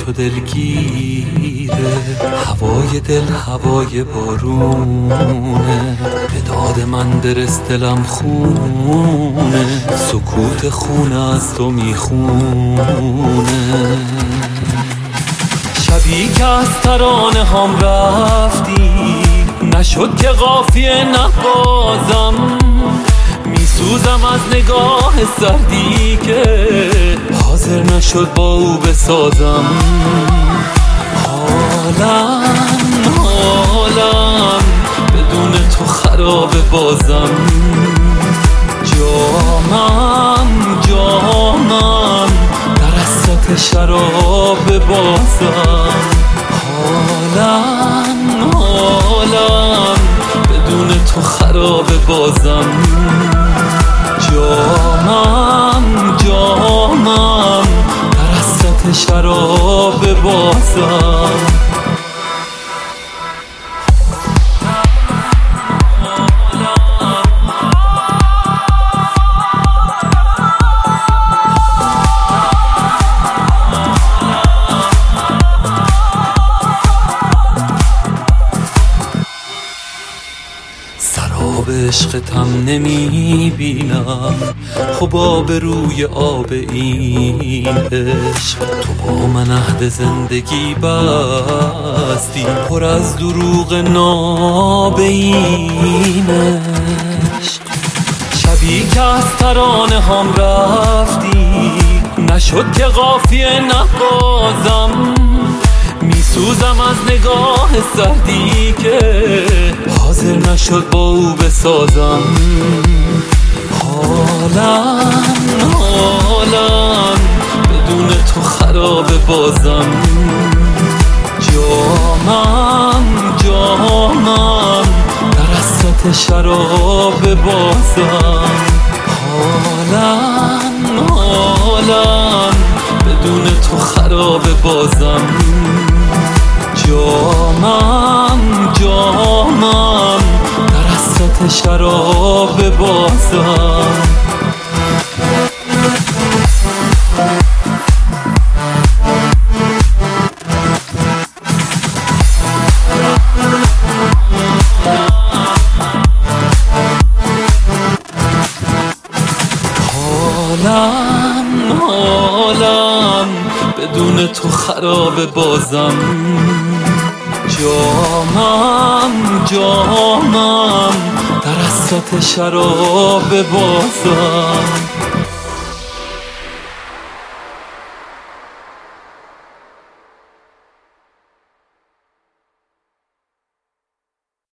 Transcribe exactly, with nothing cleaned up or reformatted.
تو دلگیره، هوای دل هوای بارونه، به داد من برس دلم خونه، سکوت خونه از تو میخونه. شبی که از ترانه هم رفتی، نشد که قافیه نبازم، میسوزم از نگاه سردی که حاضر نشد با او بسازم. حالم حالم بدون تو خراب بازم، جامم جامم در حسرت شراب بازم. حالم حالم بدون تو خراب بازم، جامم جامم در حسرت شراب بازم. سراب عشقتم نمی بینم، حباب روی آب این عشق. تو با من عهد زندگی بستی، پر از دروغ ناب این عشق. شبی که از ترانه هم رفتی، نشد که قافیه نبازم، میسوزم از نگاه سردی که حاضر نشد با او بسازم. حالم حالم بدون تو خراب بازم، جامم جامم در حسرت شراب بازم. حالم حالم بدون تو خراب بازم، جامم جامم در حسرت شراب بازم. حالم حالم بدون تو خراب بازم، جامم جامم در حسرت شراب بازم.